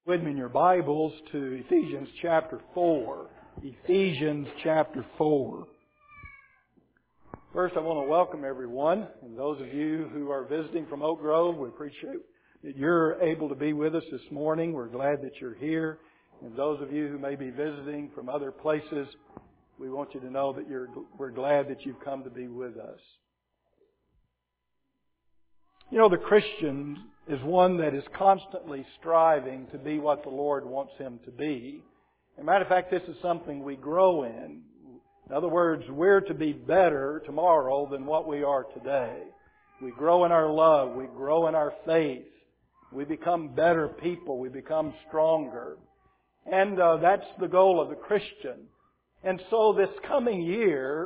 With me in your Bibles to Ephesians chapter 4. Ephesians chapter 4. First, I want to welcome everyone, and those of you who are visiting from Oak Grove, we appreciate that you're able to be with us this morning. We're glad that you're here. And those of you who may be visiting from other places, we want you to know that we're glad that you've come to be with us. You know, the Christian is one that is constantly striving to be what the Lord wants him to be. As a matter of fact, this is something we grow in. In other words, we're to be better tomorrow than what we are today. We grow in our love. We grow in our faith. We become better people. We become stronger. And that's the goal of the Christian. And so this coming year,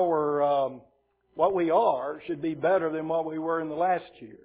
what we are should be better than what we were in the last year.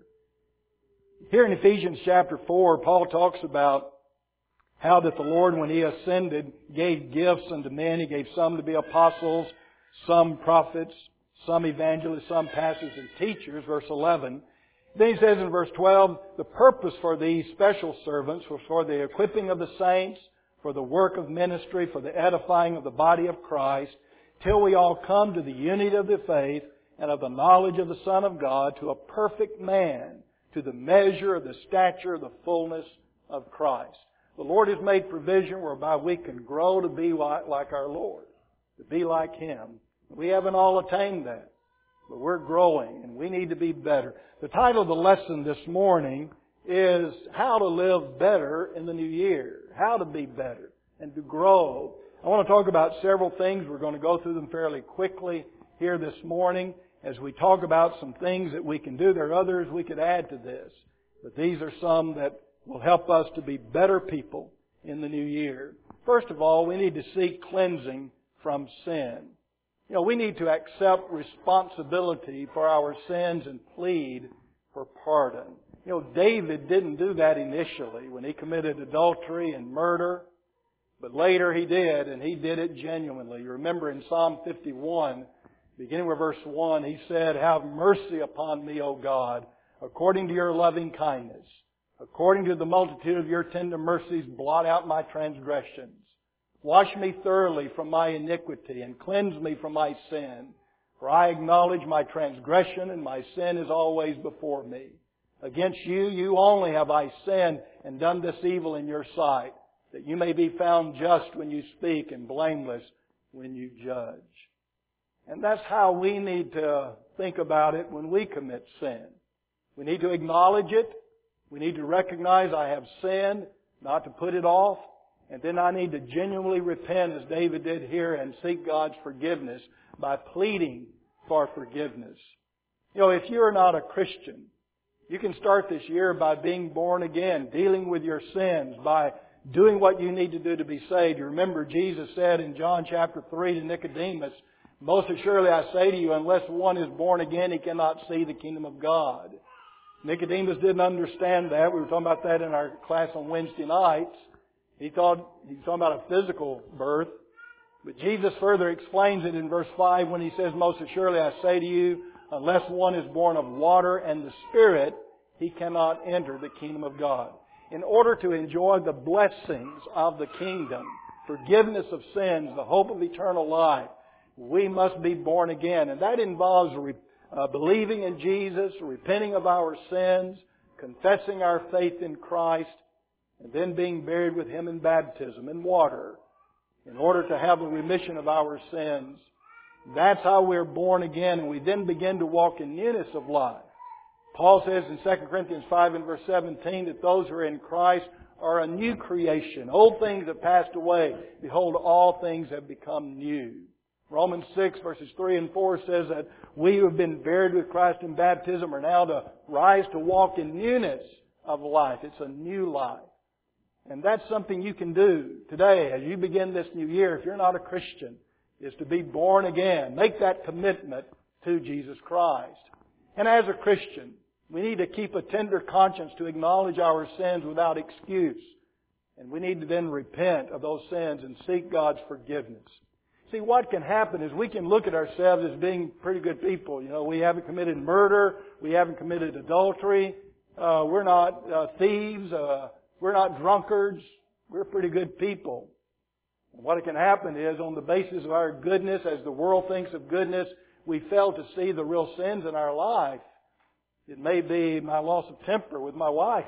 Here in Ephesians chapter 4, Paul talks about how that the Lord, when He ascended, gave gifts unto men. He gave some to be apostles, some prophets, some evangelists, some pastors and teachers, verse 11. Then he says in verse 12, the purpose for these special servants was for the equipping of the saints, for the work of ministry, for the edifying of the body of Christ, till we all come to the unity of the faith and of the knowledge of the Son of God, to a perfect man, to the measure of the stature of the fullness of Christ. The Lord has made provision whereby we can grow to be like our Lord, to be like Him. We haven't all attained that, but we're growing and we need to be better. The title of the lesson this morning is How to Live Better in the New Year. How to be better and to grow. I want to talk about several things. We're going to go through them fairly quickly here this morning as we talk about some things that we can do. There are others we could add to this, but these are some that will help us to be better people in the new year. First of all, we need to seek cleansing from sin. You know, we need to accept responsibility for our sins and plead for pardon. You know, David didn't do that initially when he committed adultery and murder, but later he did, and he did it genuinely. You remember in Psalm 51, beginning with verse 1, he said, have mercy upon me, O God, according to your loving kindness. According to the multitude of your tender mercies, blot out my transgressions. Wash me thoroughly from my iniquity and cleanse me from my sin. For I acknowledge my transgression and my sin is always before me. Against you only have I sinned and done this evil in your sight, that you may be found just when you speak and blameless when you judge. And that's how we need to think about it when we commit sin. We need to acknowledge it. We need to recognize I have sinned, not to put it off. And then I need to genuinely repent as David did here and seek God's forgiveness by pleading for forgiveness. You know, if you're not a Christian, you can start this year by being born again, dealing with your sins, by doing what you need to do to be saved. You remember Jesus said in John chapter 3 to Nicodemus, most assuredly I say to you, unless one is born again, he cannot see the kingdom of God. Nicodemus didn't understand that. We were talking about that in our class on Wednesday nights. He thought he was talking about a physical birth. But Jesus further explains it in verse 5 when He says, most assuredly I say to you, unless one is born of water and the Spirit, he cannot enter the kingdom of God. In order to enjoy the blessings of the kingdom, forgiveness of sins, the hope of eternal life, we must be born again. And that involves believing in Jesus, repenting of our sins, confessing our faith in Christ, and then being buried with Him in baptism in water in order to have the remission of our sins. That's how we're born again, and we then begin to walk in newness of life. Paul says in 2 Corinthians 5 and verse 17 that those who are in Christ are a new creation. Old things have passed away. Behold, all things have become new. Romans 6 verses 3 and 4 says that we who have been buried with Christ in baptism are now to rise to walk in newness of life. It's a new life. And that's something you can do today as you begin this new year. If you're not a Christian, is to be born again. Make that commitment to Jesus Christ. And as a Christian, we need to keep a tender conscience to acknowledge our sins without excuse. And we need to then repent of those sins and seek God's forgiveness. See, what can happen is we can look at ourselves as being pretty good people. You know, we haven't committed murder. We haven't committed adultery. We're not thieves. We're not drunkards. We're pretty good people. And what can happen is, on the basis of our goodness, as the world thinks of goodness, we fail to see the real sins in our life. It may be my loss of temper with my wife.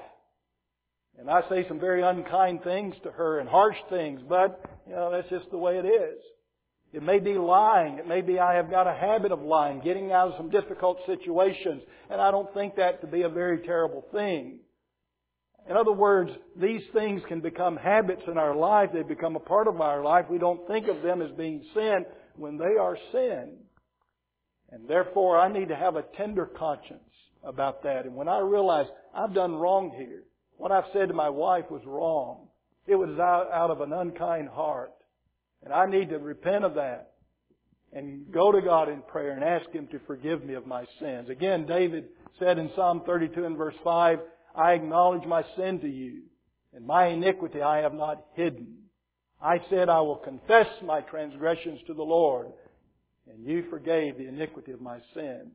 And I say some very unkind things to her and harsh things, but, that's just the way it is. It may be lying. It may be I have got a habit of lying, getting out of some difficult situations, and I don't think that to be a very terrible thing. In other words, these things can become habits in our life. They become a part of our life. We don't think of them as being sin when they are sin. And therefore, I need to have a tender conscience about that. And when I realize I've done wrong here, what I've said to my wife was wrong. It was out of an unkind heart. And I need to repent of that and go to God in prayer and ask Him to forgive me of my sins. Again, David said in Psalm 32 and verse 5, I acknowledge my sin to you, and my iniquity I have not hidden. I said I will confess my transgressions to the Lord, and you forgave the iniquity of my sin.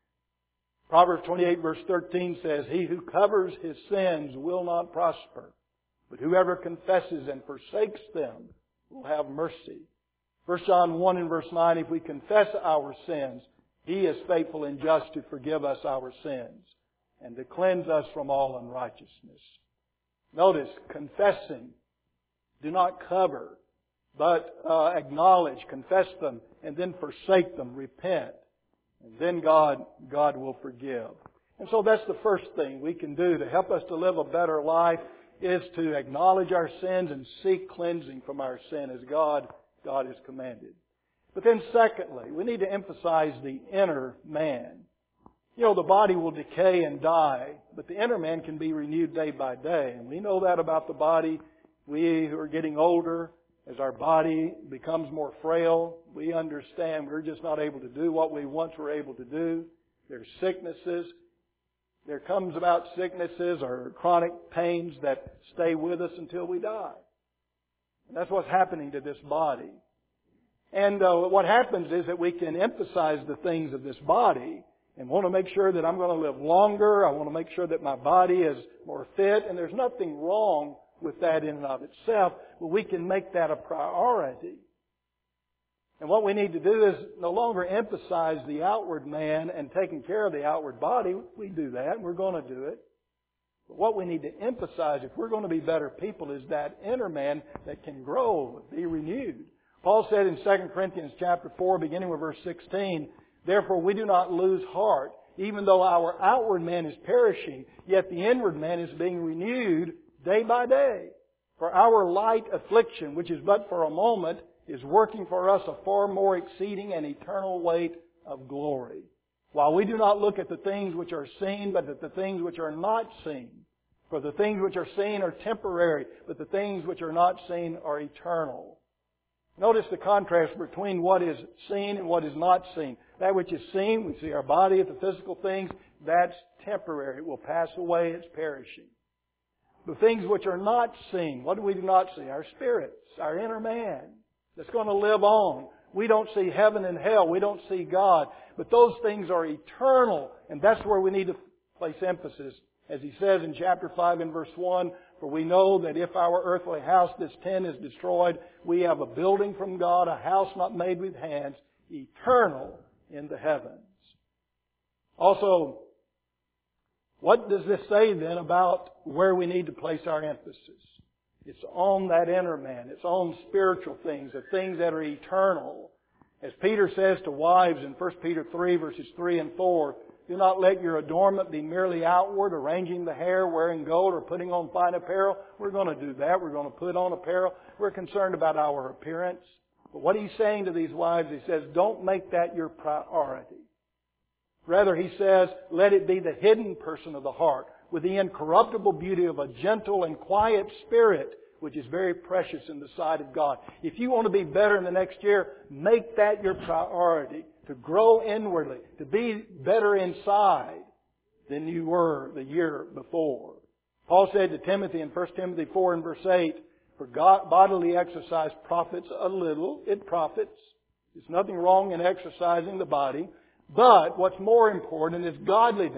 Proverbs 28 verse 13 says, He who covers his sins will not prosper, but whoever confesses and forsakes them will have mercy. 1 John 1 and verse 9, if we confess our sins, He is faithful and just to forgive us our sins and to cleanse us from all unrighteousness. Notice, confessing. Do not cover, but acknowledge, confess them, and then forsake them, repent. And then God will forgive. And so that's the first thing we can do to help us to live a better life, is to acknowledge our sins and seek cleansing from our sin as God has commanded. But then secondly, we need to emphasize the inner man. The body will decay and die, but the inner man can be renewed day by day. And we know that about the body. We who are getting older, as our body becomes more frail, we understand we're just not able to do what we once were able to do. There's sicknesses. There comes about sicknesses or chronic pains that stay with us until we die. And that's what's happening to this body. And what happens is that we can emphasize the things of this body and want to make sure that I'm going to live longer. I want to make sure that my body is more fit. And there's nothing wrong with that in and of itself, but we can make that a priority. And what we need to do is no longer emphasize the outward man and taking care of the outward body. We do that, and we're going to do it. But what we need to emphasize, if we're going to be better people, is that inner man that can grow, be renewed. Paul said in 2 Corinthians chapter 4, beginning with verse 16, Therefore we do not lose heart, even though our outward man is perishing, yet the inward man is being renewed day by day. For our light affliction, which is but for a moment, is working for us a far more exceeding and eternal weight of glory. While we do not look at the things which are seen, but at the things which are not seen. For the things which are seen are temporary, but the things which are not seen are eternal. Notice the contrast between what is seen and what is not seen. That which is seen, we see our body, the physical things, that's temporary. It will pass away, it's perishing. The things which are not seen, what do we not see? Our spirits, our inner man that's going to live on. We don't see heaven and hell. We don't see God. But those things are eternal. And that's where we need to place emphasis. As he says in chapter 5 and verse 1, For we know that if our earthly house, this tent, is destroyed, we have a building from God, a house not made with hands, eternal in the heavens. Also, what does this say then about where we need to place our emphasis? It's on that inner man. It's on spiritual things, the things that are eternal. As Peter says to wives in 1 Peter 3 verses 3 and 4, Do not let your adornment be merely outward, arranging the hair, wearing gold, or putting on fine apparel. We're going to do that. We're going to put on apparel. We're concerned about our appearance. But what he's saying to these wives, he says, don't make that your priority. Rather, he says, let it be the hidden person of the heart, with the incorruptible beauty of a gentle and quiet spirit, which is very precious in the sight of God. If you want to be better in the next year, make that your priority. To grow inwardly, to be better inside than you were the year before. Paul said to Timothy in 1 Timothy 4 and verse 8, For bodily exercise profits a little. It profits. There's nothing wrong in exercising the body. But what's more important is godliness.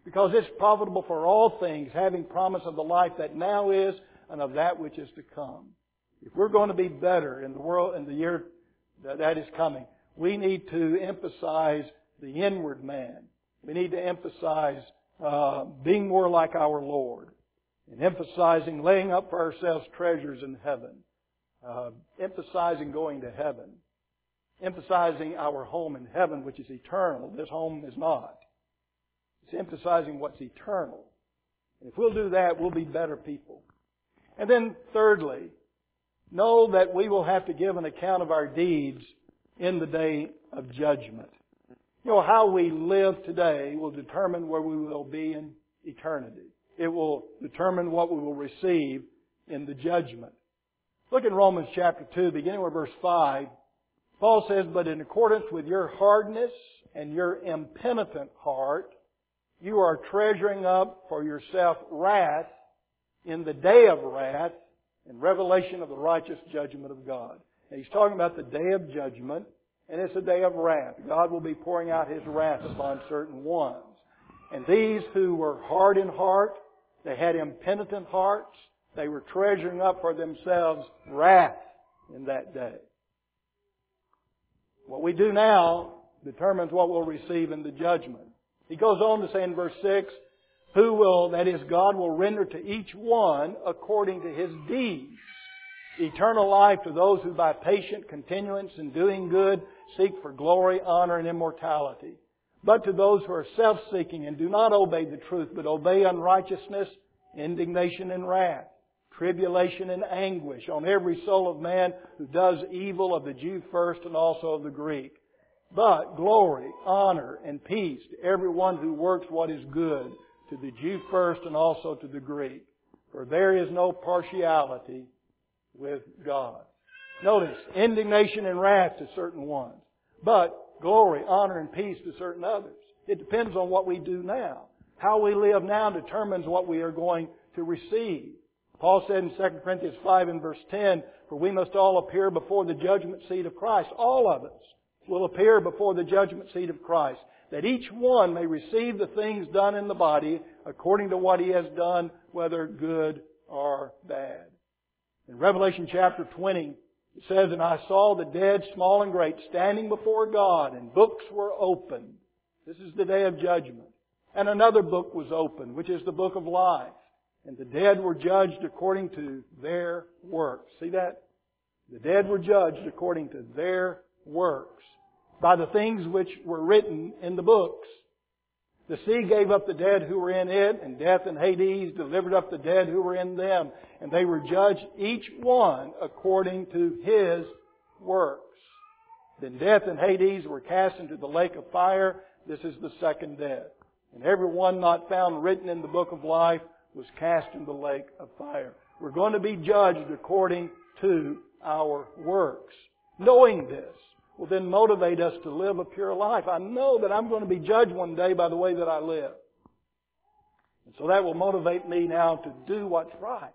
Because it's profitable for all things, having promise of the life that now is and of that which is to come. If we're going to be better in the world in the year that is coming, we need to emphasize the inward man. We need to emphasize being more like our Lord, and emphasizing laying up for ourselves treasures in heaven, emphasizing going to heaven, emphasizing our home in heaven, which is eternal. This home is not. It's emphasizing what's eternal. And if we'll do that, we'll be better people. And then thirdly, know that we will have to give an account of our deeds in the day of judgment. You know, how we live today will determine where we will be in eternity. It will determine what we will receive in the judgment. Look in Romans chapter 2, beginning with verse 5. Paul says, "But in accordance with your hardness and your impenitent heart, you are treasuring up for yourself wrath in the day of wrath and revelation of the righteous judgment of God." And he's talking about the day of judgment, and it's a day of wrath. God will be pouring out His wrath upon certain ones. And these who were hard in heart, they had impenitent hearts, they were treasuring up for themselves wrath in that day. What we do now determines what we'll receive in the judgment. He goes on to say in verse 6, "Who will, that is, God will render to each one according to his deeds. Eternal life to those who by patient continuance in doing good seek for glory, honor, and immortality. But to those who are self-seeking and do not obey the truth, but obey unrighteousness, indignation and wrath, tribulation and anguish on every soul of man who does evil, of the Jew first and also of the Greek. But glory, honor, and peace to everyone who works what is good, to the Jew first and also to the Greek. For there is no partiality with God." Notice, indignation and wrath to certain ones, but glory, honor, and peace to certain others. It depends on what we do now. How we live now determines what we are going to receive. Paul said in 2 Corinthians 5 and verse 10, "For we must all appear before the judgment seat of Christ." All of us will appear before the judgment seat of Christ, that each one may receive the things done in the body according to what he has done, whether good or bad. In Revelation chapter 20, it says, "And I saw the dead, small and great, standing before God, and books were opened." This is the day of judgment. "And another book was opened, which is the book of life. And the dead were judged according to their works." See that? The dead were judged according to their works, by the things which were written in the books. The sea gave up the dead who were in it, and death and Hades delivered up the dead who were in them. And they were judged each one according to his works. Then death and Hades were cast into the lake of fire. This is the second death. And every one not found written in the book of life was cast into the lake of fire. We're going to be judged according to our works. Knowing this will then motivate us to live a pure life. I know that I'm going to be judged one day by the way that I live. And so that will motivate me now to do what's right.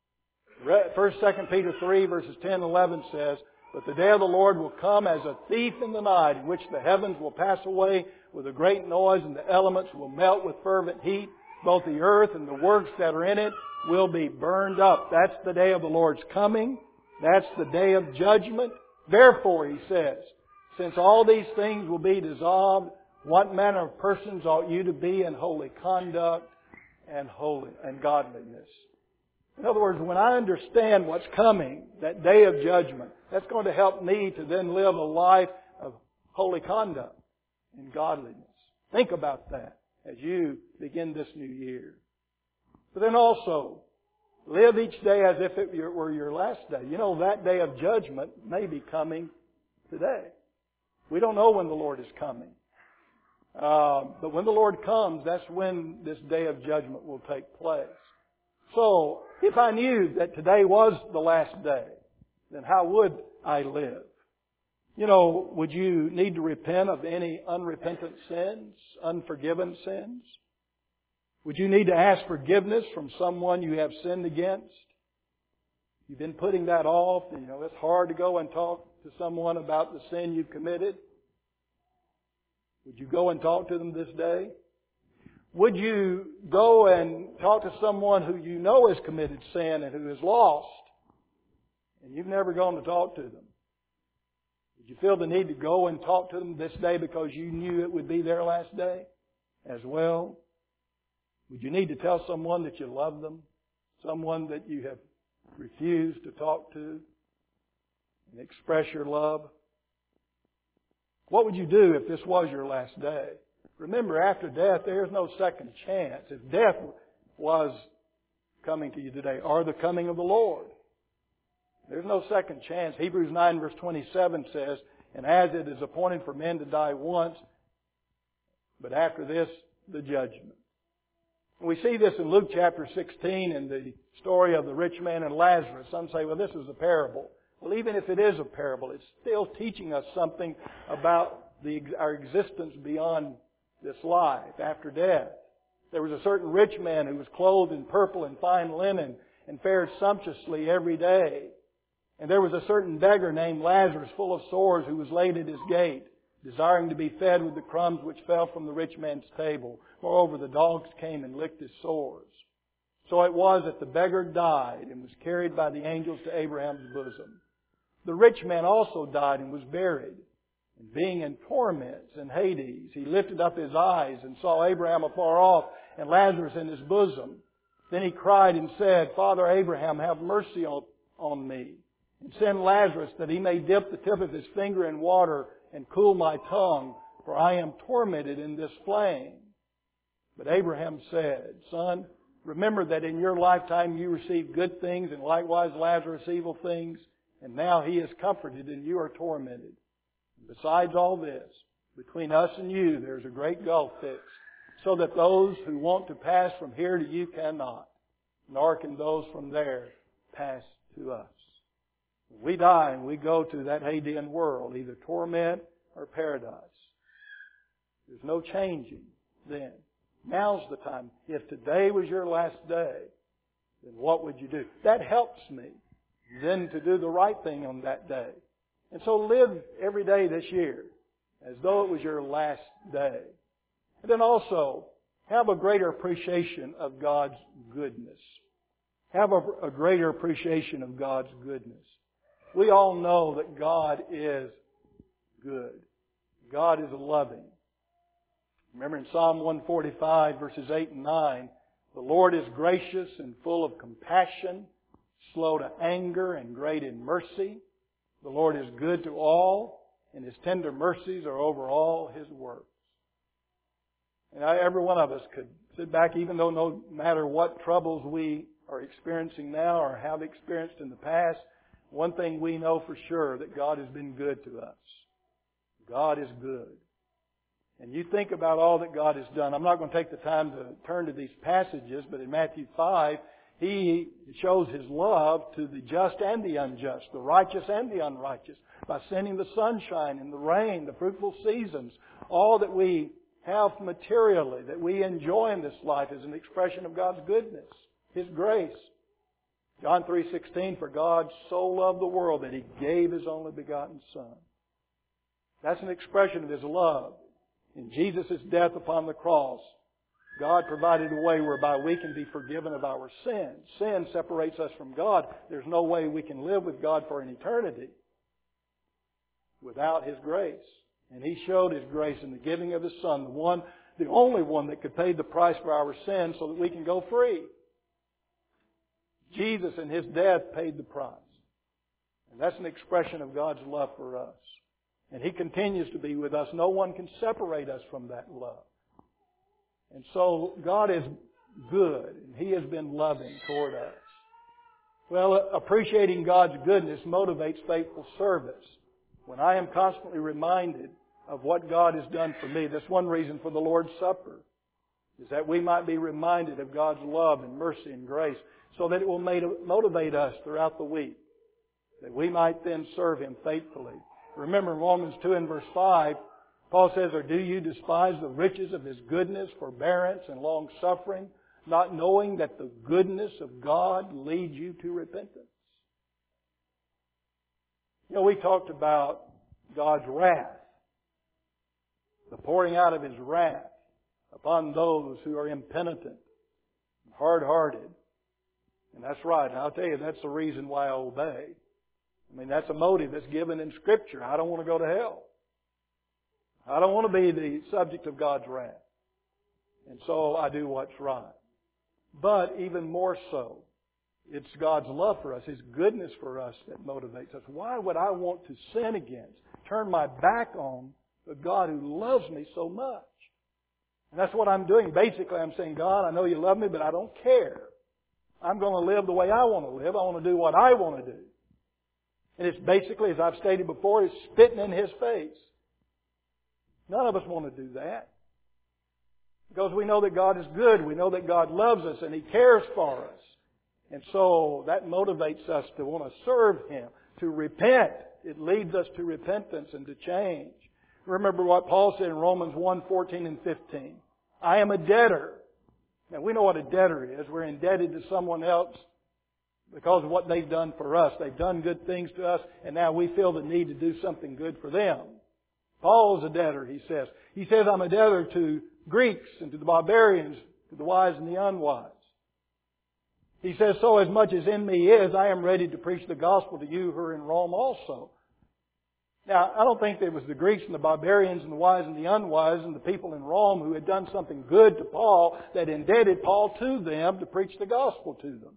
1 2 Peter 3 verses 10 and 11 says, "But the day of the Lord will come as a thief in the night, in which the heavens will pass away with a great noise, and the elements will melt with fervent heat. Both the earth and the works that are in it will be burned up." That's the day of the Lord's coming. That's the day of judgment. "Therefore," he says, "since all these things will be dissolved, what manner of persons ought you to be in holy conduct and godliness?" In other words, when I understand what's coming, that day of judgment, that's going to help me to then live a life of holy conduct and godliness. Think about that as you begin this new year. But then also, live each day as if it were your last day. You know, that day of judgment may be coming today. We don't know when the Lord is coming. But when the Lord comes, that's when this day of judgment will take place. So, if I knew that today was the last day, then how would I live? You know, would you need to repent of any unrepentant sins, unforgiven sins? Would you need to ask forgiveness from someone you have sinned against? You've been putting that off. You know, it's hard to go and talk to someone about the sin you've committed. Would you go and talk to them this day? Would you go and talk to someone who you know has committed sin and who is lost, and you've never gone to talk to them? Would you feel the need to go and talk to them this day because you knew it would be their last day as well? Would you need to tell someone that you love them? Someone that you have refused to talk to and express your love? What would you do if this was your last day? Remember, after death, there is no second chance. If death was coming to you today, or the coming of the Lord, there's no second chance. Hebrews 9 verse 27 says, "And as it is appointed for men to die once, but after this, the judgment." We see this in Luke chapter 16 in the story of the rich man and Lazarus. Some say, well, this is a parable. Well, even if it is a parable, it's still teaching us something about our existence beyond this life, after death. There was a certain rich man who was clothed in purple and fine linen and fared sumptuously every day. And there was a certain beggar named Lazarus, full of sores, who was laid at his gate, desiring to be fed with the crumbs which fell from the rich man's table. Moreover, the dogs came and licked his sores. So it was that the beggar died and was carried by the angels to Abraham's bosom. The rich man also died and was buried. And being in torments in Hades, he lifted up his eyes and saw Abraham afar off and Lazarus in his bosom. Then he cried and said, "Father Abraham, have mercy on me, and send Lazarus that he may dip the tip of his finger in water and cool my tongue, for I am tormented in this flame." But Abraham said, "Son, remember that in your lifetime you received good things, and likewise Lazarus evil things, and now he is comforted and you are tormented. Besides all this, between us and you there is a great gulf fixed, so that those who want to pass from here to you cannot, nor can those from there pass to us." When we die and we go to that Hadean world, either torment or paradise. There's no changing then. Now's the time. If today was your last day, then what would you do? That helps me then to do the right thing on that day. And so live every day this year as though it was your last day. And then also, have a greater appreciation of God's goodness. Have a greater appreciation of God's goodness. We all know that God is good. God is loving. Remember in Psalm 145 verses 8 and 9, "The Lord is gracious and full of compassion, slow to anger and great in mercy. The Lord is good to all, and His tender mercies are over all His works." And every one of us could sit back, even though no matter what troubles we are experiencing now or have experienced in the past, one thing we know for sure, that God has been good to us. God is good. And you think about all that God has done. I'm not going to take the time to turn to these passages, but in Matthew 5, He shows His love to the just and the unjust, the righteous and the unrighteous, by sending the sunshine and the rain, the fruitful seasons. All that we have materially, that we enjoy in this life, is an expression of God's goodness, His grace. John 3:16, "For God so loved the world that He gave His only begotten Son." That's an expression of His love. In Jesus' death upon the cross, God provided a way whereby we can be forgiven of our sins. Sin separates us from God. There's no way we can live with God for an eternity without His grace. And He showed His grace in the giving of His Son, the only one that could pay the price for our sins so that we can go free. Jesus in His death paid the price. And that's an expression of God's love for us. And He continues to be with us. No one can separate us from that love. And so God is good, and He has been loving toward us. Well, appreciating God's goodness motivates faithful service. When I am constantly reminded of what God has done for me, that's one reason for the Lord's Supper, is that we might be reminded of God's love and mercy and grace, so that it will motivate us throughout the week, that we might then serve Him faithfully. Remember in Romans 2 and verse 5, Paul says, "Or do you despise the riches of His goodness, forbearance, and long-suffering, not knowing that the goodness of God leads you to repentance?" You know, we talked about God's wrath, the pouring out of His wrath upon those who are impenitent, hard-hearted. And that's right. And I'll tell you, that's the reason why I obey. I mean, that's a motive that's given in Scripture. I don't want to go to hell. I don't want to be the subject of God's wrath. And so I do what's right. But even more so, it's God's love for us, His goodness for us that motivates us. Why would I want to sin against, turn my back on the God who loves me so much? And that's what I'm doing. Basically, I'm saying, God, I know you love me, but I don't care. I'm going to live the way I want to live. I want to do what I want to do. And it's basically, as I've stated before, it's spitting in His face. None of us want to do that. Because we know that God is good. We know that God loves us and He cares for us. And so that motivates us to want to serve Him, to repent. It leads us to repentance and to change. Remember what Paul said in Romans 1:14 and 15. I am a debtor. Now we know what a debtor is. We're indebted to someone else because of what they've done for us. They've done good things to us, and now we feel the need to do something good for them. Paul is a debtor, he says. He says, I'm a debtor to Greeks and to the barbarians, to the wise and the unwise. He says, so as much as in me is, I am ready to preach the gospel to you who are in Rome also. Now, I don't think it was the Greeks and the barbarians and the wise and the unwise and the people in Rome who had done something good to Paul that indebted Paul to them to preach the gospel to them.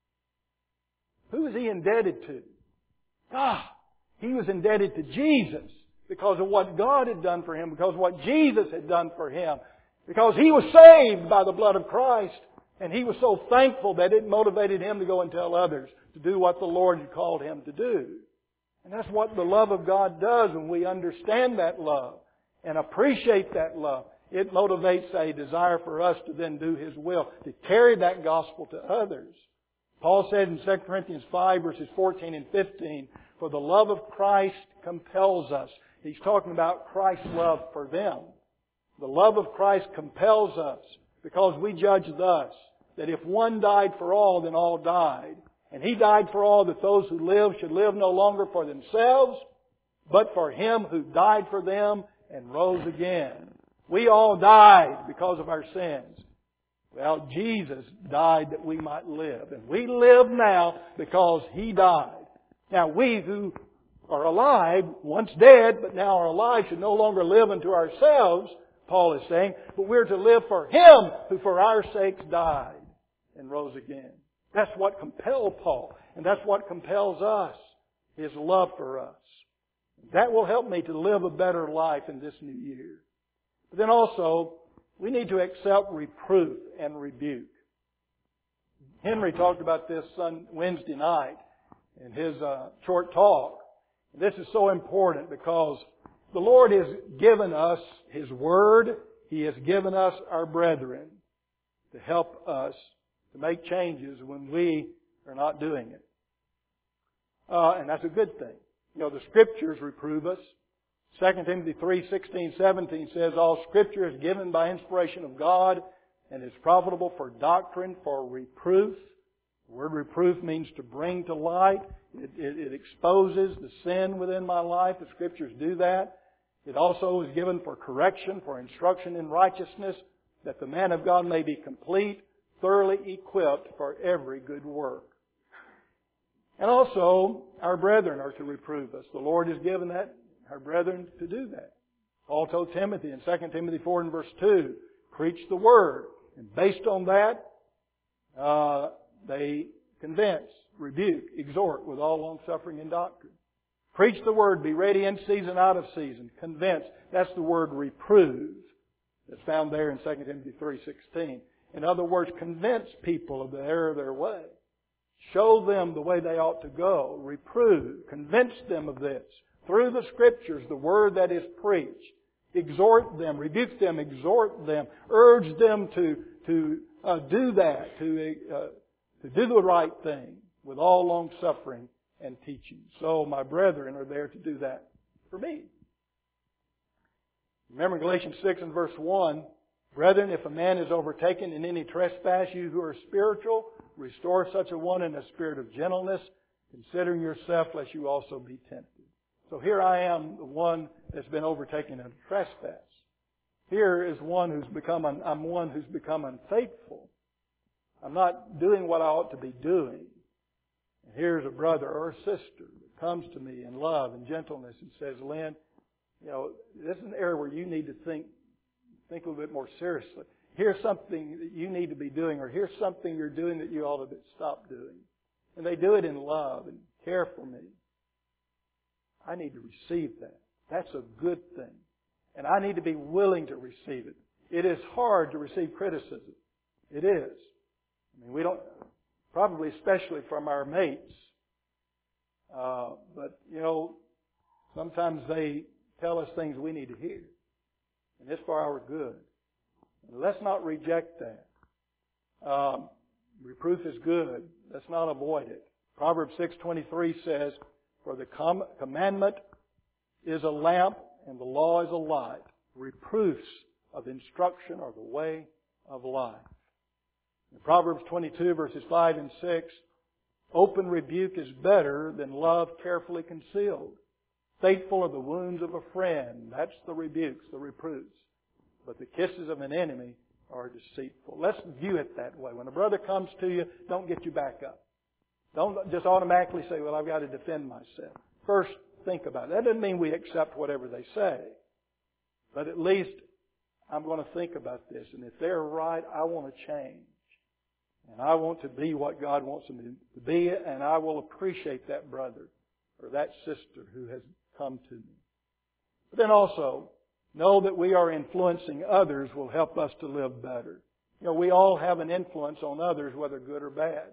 Who was he indebted to? God. He was indebted to Jesus because of what God had done for him, because of what Jesus had done for him, because he was saved by the blood of Christ. And he was so thankful that it motivated him to go and tell others to do what the Lord had called him to do. And that's what the love of God does when we understand that love and appreciate that love. It motivates a desire for us to then do His will, to carry that gospel to others. Paul said in 2 Corinthians 5 verses 14 and 15, for the love of Christ compels us. He's talking about Christ's love for them. The love of Christ compels us because we judge thus, that if one died for all, then all died. And He died for all, that those who live should live no longer for themselves, but for Him who died for them and rose again. We all died because of our sins. Well, Jesus died that we might live. And we live now because He died. Now we who are alive, once dead, but now are alive, should no longer live unto ourselves, Paul is saying, but we're to live for Him who for our sakes died and rose again. That's what compelled Paul. And that's what compels us. His love for us. That will help me to live a better life in this new year. But then also, we need to accept reproof and rebuke. Henry talked about this Wednesday night in his short talk. This is so important because the Lord has given us His Word. He has given us our brethren to help us to make changes when we are not doing it. And that's a good thing. You know, the Scriptures reprove us. 2 Timothy 3:16-17 says, all Scripture is given by inspiration of God and is profitable for doctrine, for reproof. The word reproof means to bring to light. It exposes the sin within my life. The Scriptures do that. It also is given for correction, for instruction in righteousness, that the man of God may be complete, thoroughly equipped for every good work. And also, our brethren are to reprove us. The Lord has given that, our brethren, to do that. Paul told Timothy in 2 Timothy 4 and verse 2, preach the Word. And based on that, they convince, rebuke, exhort with all long-suffering and doctrine. Preach the Word, be ready in season, out of season. Convince. That's the word reprove. That's found there in 2 Timothy 3:16. In other words, convince people of the error of their way. Show them the way they ought to go. Reprove. Convince them of this. Through the Scriptures, the Word that is preached. Exhort them. Rebuke them. Exhort them. Urge them to do that. To do the right thing with all long suffering and teaching. So my brethren are there to do that for me. Remember Galatians 6 and verse 1, brethren, if a man is overtaken in any trespass, you who are spiritual, restore such a one in a spirit of gentleness, considering yourself lest you also be tempted. So here I am, the one that's been overtaken in a trespass. Here is one who's become, I'm one who's become unfaithful. I'm not doing what I ought to be doing. And here's a brother or a sister that comes to me in love and gentleness and says, Lynn, this is an area where you need to think a little bit more seriously. Here's something that you need to be doing, or here's something you're doing that you ought to stop doing. And they do it in love and care for me. I need to receive that. That's a good thing. And I need to be willing to receive it. It is hard to receive criticism. It is. I mean, we don't, probably especially from our mates. But, sometimes they tell us things we need to hear. And it's for our good. And let's not reject that. Reproof is good. Let's not avoid it. Proverbs 6:23 says, for the commandment is a lamp and the law is a light. Reproofs of instruction are the way of life. In Proverbs 22 verses 5 and 6, open rebuke is better than love carefully concealed. Faithful are the wounds of a friend. That's the rebukes, the reproofs. But the kisses of an enemy are deceitful. Let's view it that way. When a brother comes to you, don't get you back up. Don't just automatically say, well, I've got to defend myself. First, think about it. That doesn't mean we accept whatever they say. But at least I'm going to think about this. And if they're right, I want to change. And I want to be what God wants them to be. And I will appreciate that brother or that sister who has come to me. But then also, know that we are influencing others will help us to live better. We all have an influence on others, whether good or bad.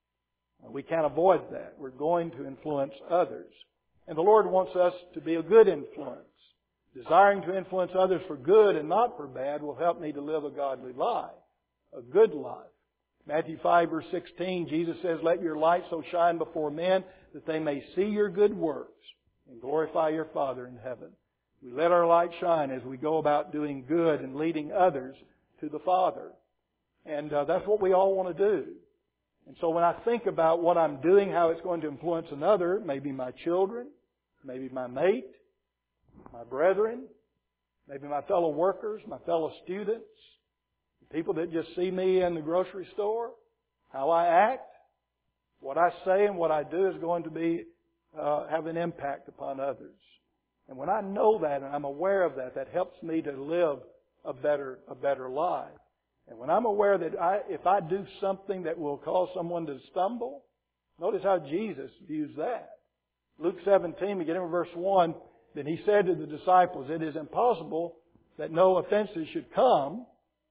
We can't avoid that. We're going to influence others. And the Lord wants us to be a good influence. Desiring to influence others for good and not for bad will help me to live a godly life, a good life. Matthew 5 verse 16, Jesus says, let your light so shine before men that they may see your good works and glorify your Father in heaven. We let our light shine as we go about doing good and leading others to the Father. And that's what we all want to do. And so when I think about what I'm doing, how it's going to influence another, maybe my children, maybe my mate, my brethren, maybe my fellow workers, my fellow students, the people that just see me in the grocery store, how I act, what I say and what I do is going to be have an impact upon others. And when I know that and I'm aware of that, that helps me to live a better life. And when I'm aware that if I do something that will cause someone to stumble, notice how Jesus views that. Luke 17, beginning with verse 1, then He said to the disciples, it is impossible that no offenses should come.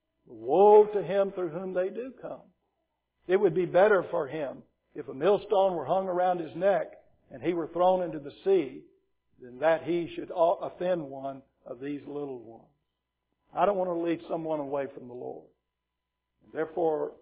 Woe to him through whom they do come. It would be better for him if a millstone were hung around his neck and he were thrown into the sea than that he should offend one of these little ones. I don't want to lead someone away from the Lord. Therefore,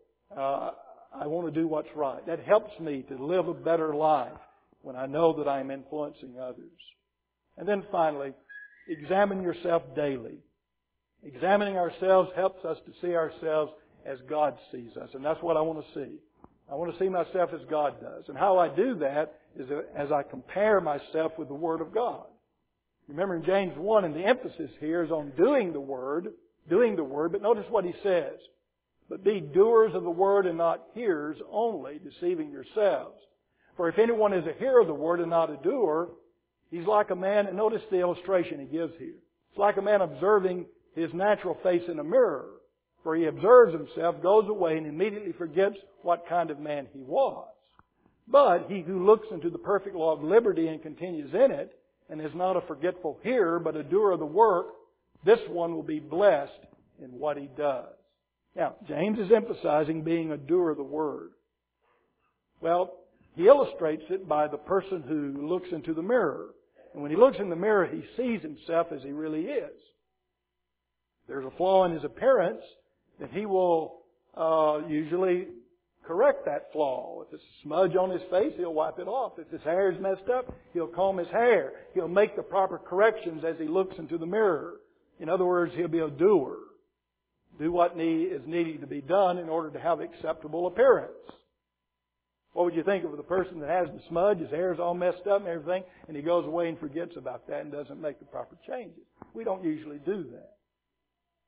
I want to do what's right. That helps me to live a better life when I know that I am influencing others. And then finally, examine yourself daily. Examining ourselves helps us to see ourselves as God sees us. And that's what I want to see. I want to see myself as God does. And how I do that is as I compare myself with the Word of God. Remember in James 1, and the emphasis here is on doing the Word, but notice what he says. But be doers of the Word and not hearers only, deceiving yourselves. For if anyone is a hearer of the Word and not a doer, he's like a man, and notice the illustration he gives here. It's like a man observing his natural face in a mirror. For he observes himself, goes away, and immediately forgets what kind of man he was. But he who looks into the perfect law of liberty and continues in it, and is not a forgetful hearer, but a doer of the work, this one will be blessed in what he does. Now, James is emphasizing being a doer of the Word. Well, he illustrates it by the person who looks into the mirror. And when he looks in the mirror, he sees himself as he really is. There's a flaw in his appearance, then he will usually correct that flaw. If there's a smudge on his face, he'll wipe it off. If his hair is messed up, he'll comb his hair. He'll make the proper corrections as he looks into the mirror. In other words, he'll be a doer. Do what is needed to be done in order to have acceptable appearance. What would you think of the person that has the smudge, his hair's all messed up and everything, and he goes away and forgets about that and doesn't make the proper changes? We don't usually do that.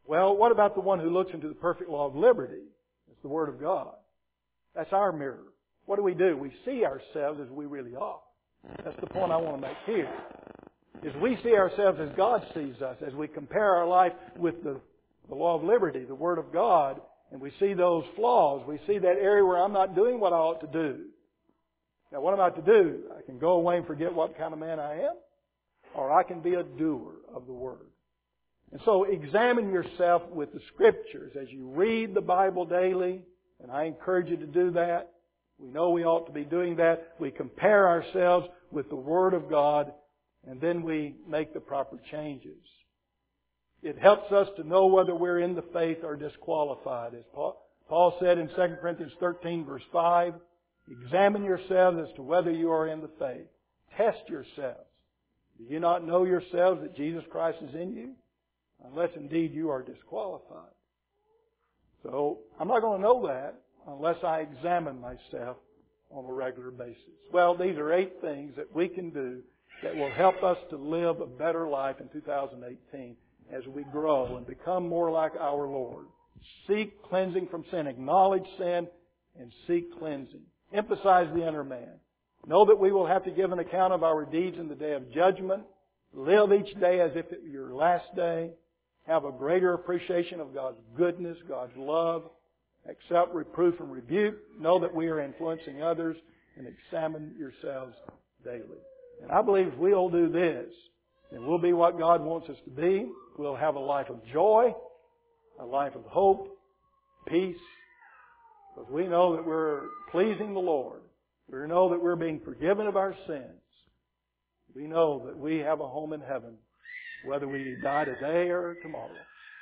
Well, what about the one who looks into the perfect law of liberty? It's the Word of God. That's our mirror. What do? We see ourselves as we really are. That's the point I want to make here. Is we see ourselves as God sees us, as we compare our life with the law of liberty, the Word of God, and we see those flaws. We see that area where I'm not doing what I ought to do. Now, what am I to do? I can go away and forget what kind of man I am, or I can be a doer of the Word. And so examine yourself with the Scriptures as you read the Bible daily, and I encourage you to do that. We know we ought to be doing that. We compare ourselves with the Word of God, and then we make the proper changes. It helps us to know whether we're in the faith or disqualified. As Paul said in 2 Corinthians 13, verse 5, examine yourselves as to whether you are in the faith. Test yourselves. Do you not know yourselves that Jesus Christ is in you? Unless indeed you are disqualified. So, I'm not going to know that unless I examine myself on a regular basis. Well, these are 8 things that we can do that will help us to live a better life in 2018 as we grow and become more like our Lord. Seek cleansing from sin. Acknowledge sin and seek cleansing. Emphasize the inner man. Know that we will have to give an account of our deeds in the day of judgment. Live each day as if it were your last day. Have a greater appreciation of God's goodness, God's love. Accept reproof and rebuke. Know that we are influencing others. And examine yourselves daily. And I believe if we'll do this, then we'll be what God wants us to be. We'll have a life of joy, a life of hope, peace. Because we know that we're pleasing the Lord. We know that we're being forgiven of our sins. We know that we have a home in heaven, whether we die today or tomorrow.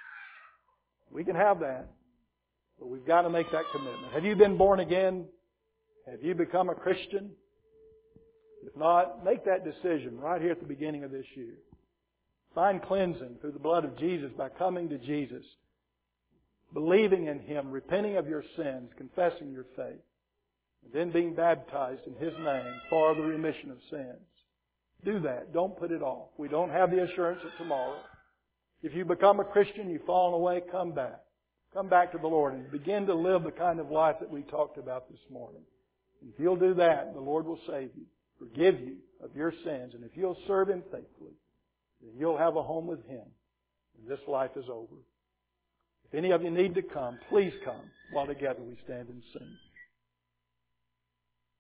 We can have that, but we've got to make that commitment. Have you been born again? Have you become a Christian? If not, make that decision right here at the beginning of this year. Find cleansing through the blood of Jesus by coming to Jesus, believing in Him, repenting of your sins, confessing your faith, and then being baptized in His name for the remission of sins. Do that. Don't put it off. We don't have the assurance of tomorrow. If you become a Christian, you've fallen away, come back. Come back to the Lord and begin to live the kind of life that we talked about this morning. And if you'll do that, the Lord will save you, forgive you of your sins. And if you'll serve Him faithfully, then you'll have a home with Him. And this life is over. If any of you need to come, please come while together we stand and sing.